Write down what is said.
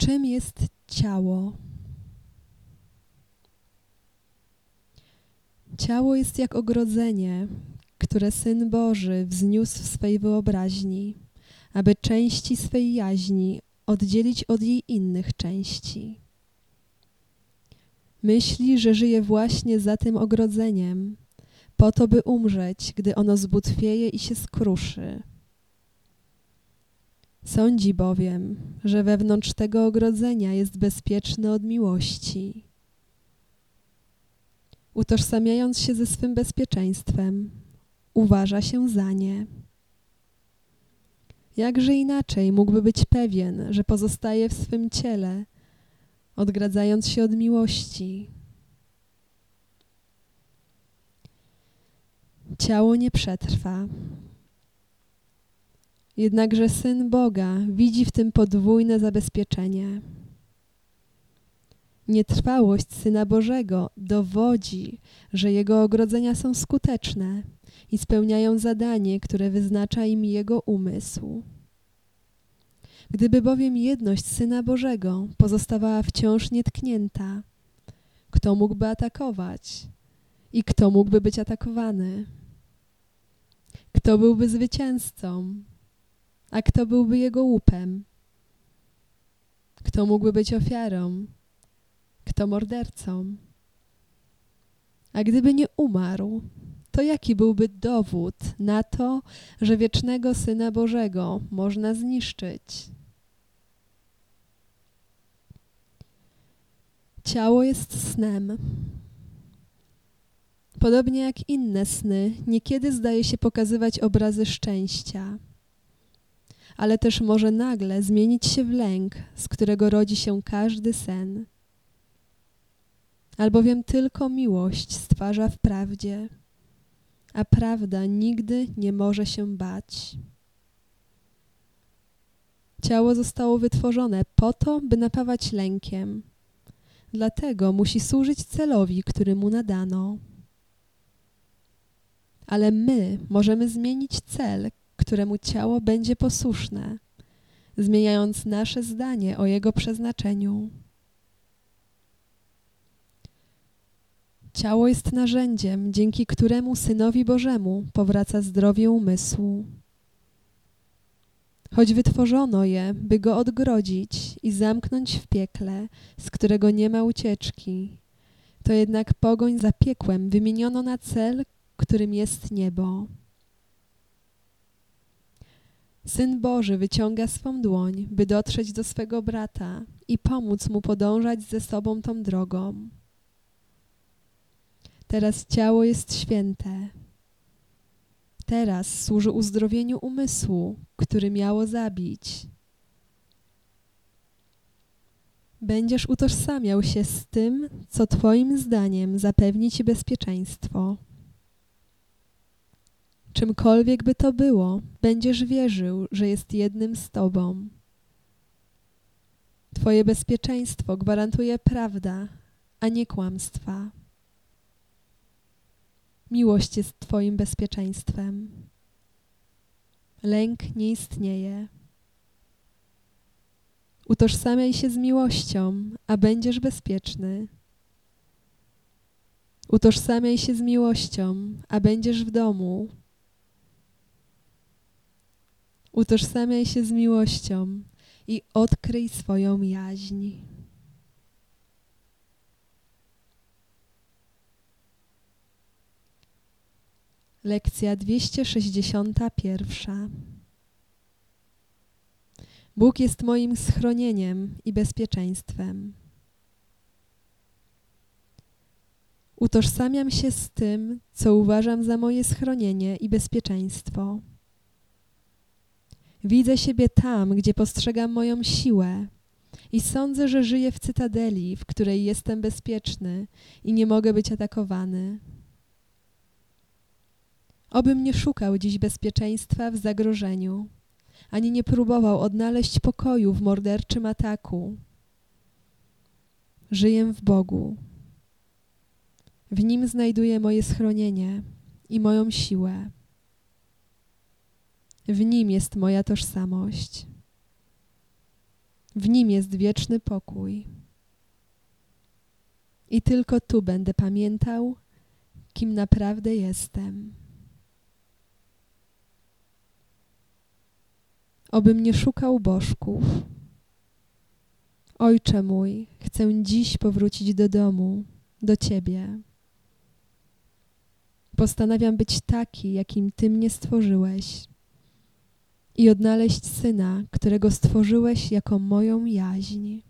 Czym jest ciało? Ciało jest jak ogrodzenie, które Syn Boży wzniósł w swej wyobraźni, aby części swej jaźni oddzielić od jej innych części. Myśli, że żyje właśnie za tym ogrodzeniem, po to, by umrzeć, gdy ono zbutwieje i się skruszy. Sądzi bowiem, że wewnątrz tego ogrodzenia jest bezpieczny od miłości. Utożsamiając się ze swym bezpieczeństwem, uważa się za nie. Jakże inaczej mógłby być pewien, że pozostaje w swym ciele, odgradzając się od miłości? Ciało nie przetrwa. Jednakże Syn Boga widzi w tym podwójne zabezpieczenie. Nietrwałość Syna Bożego dowodzi, że Jego ogrodzenia są skuteczne i spełniają zadanie, które wyznacza im Jego umysł. Gdyby bowiem jedność Syna Bożego pozostawała wciąż nietknięta, kto mógłby atakować i kto mógłby być atakowany? Kto byłby zwycięzcą, a kto byłby jego łupem? Kto mógłby być ofiarą, kto mordercą? A gdyby nie umarł, to jaki byłby dowód na to, że wiecznego Syna Bożego można zniszczyć? Ciało jest snem. Podobnie jak inne sny, niekiedy zdaje się pokazywać obrazy szczęścia, ale też może nagle zmienić się w lęk, z którego rodzi się każdy sen. Albowiem tylko miłość stwarza w prawdzie, a prawda nigdy nie może się bać. Ciało zostało wytworzone po to, by napawać lękiem. Dlatego musi służyć celowi, który mu nadano. Ale my możemy zmienić cel, któremu ciało będzie posłuszne, zmieniając nasze zdanie o jego przeznaczeniu. Ciało jest narzędziem, dzięki któremu Synowi Bożemu powraca zdrowie umysłu. Choć wytworzono je, by go odgrodzić i zamknąć w piekle, z którego nie ma ucieczki, to jednak pogoń za piekłem wymieniono na cel, którym jest niebo. Syn Boży wyciąga swą dłoń, by dotrzeć do swego brata i pomóc mu podążać ze sobą tą drogą. Teraz ciało jest święte. Teraz służy uzdrowieniu umysłu, który miało zabić. Będziesz utożsamiał się z tym, co Twoim zdaniem zapewni Ci bezpieczeństwo. Czymkolwiek by to było, będziesz wierzył, że jest jednym z Tobą. Twoje bezpieczeństwo gwarantuje prawda, a nie kłamstwa. Miłość jest Twoim bezpieczeństwem. Lęk nie istnieje. Utożsamiaj się z miłością, a będziesz bezpieczny. Utożsamiaj się z miłością, a będziesz w domu. Utożsamiaj się z miłością i odkryj swoją jaźń. Lekcja 261. Bóg jest moim schronieniem i bezpieczeństwem. Utożsamiam się z tym, co uważam za moje schronienie i bezpieczeństwo. Widzę siebie tam, gdzie postrzegam moją siłę i sądzę, że żyję w cytadeli, w której jestem bezpieczny i nie mogę być atakowany. Obym nie szukał dziś bezpieczeństwa w zagrożeniu, ani nie próbował odnaleźć pokoju w morderczym ataku. Żyję w Bogu. W Nim znajduję moje schronienie i moją siłę. W Nim jest moja tożsamość. W nim jest wieczny pokój. I tylko tu będę pamiętał, kim naprawdę jestem. Obym nie szukał bożków. Ojcze mój, chcę dziś powrócić do domu, do Ciebie. Postanawiam być taki, jakim Ty mnie stworzyłeś i odnaleźć Syna, którego stworzyłeś jako moją jaźń.